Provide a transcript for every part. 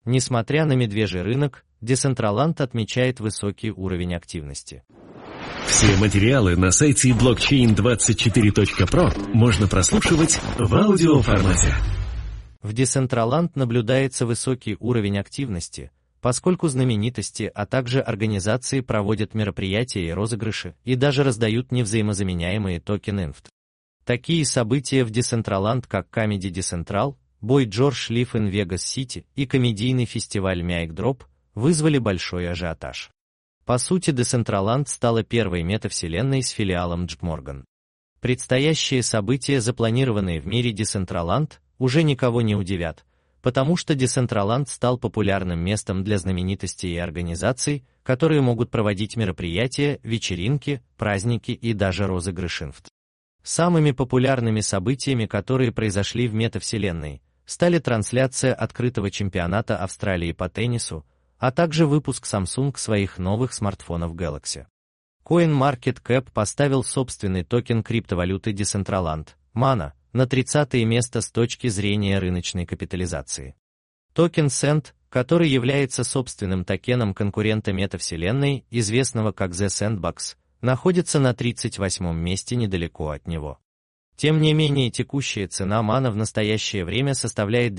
Несмотря на медвежий рынок, Decentraland отмечает высокий уровень активности. Все материалы на сайте blockchain24.pro можно прослушивать в аудиоформате. В Decentraland наблюдается высокий уровень активности, поскольку знаменитости, а также организации проводят мероприятия и розыгрыши, и даже раздают невзаимозаменяемые токены NFT. Такие события в Decentraland, как Comedy Decentral, Boy George Live in Vegas City и комедийный фестиваль Mic Drop, вызвали большой ажиотаж. По сути, Decentraland стала первой метавселенной с филиалом JP Morgan. Предстоящие события, запланированные в мире Decentraland, уже никого не удивят, потому что Decentraland стал популярным местом для знаменитостей и организаций, которые могут проводить мероприятия, вечеринки, праздники и даже розыгрыши NFT. Самыми популярными событиями, которые произошли в метавселенной, стали трансляция открытого чемпионата Австралии по теннису, а также выпуск Samsung своих новых смартфонов Galaxy. CoinMarketCap поставил собственный токен криптовалюты Decentraland, MANA, на 30-е место с точки зрения рыночной капитализации. Токен Cent, который является собственным токеном конкурента метавселенной, известного как The Sandbox, находится на 38-м месте недалеко от него. Тем не менее, текущая цена MANA в настоящее время составляет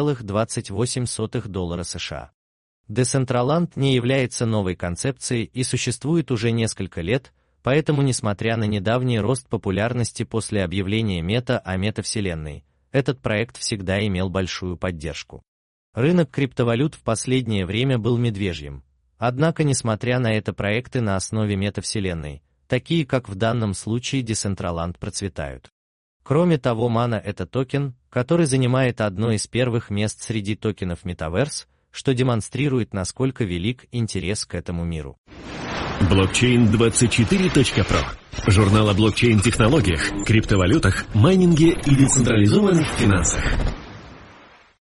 $2,28 США. Decentraland не является новой концепцией и существует уже несколько лет, поэтому, несмотря на недавний рост популярности после объявления Мета о метавселенной, этот проект всегда имел большую поддержку. Рынок криптовалют в последнее время был медвежьим, однако, несмотря на это, проекты на основе метавселенной, такие как в данном случае Decentraland, процветают. Кроме того, MANA — это токен, который занимает одно из первых мест среди токенов Metaverse, что демонстрирует, насколько велик интерес к этому миру. Blockchain24.pro. Журнал о блокчейн-технологиях, криптовалютах, майнинге и децентрализованных финансах.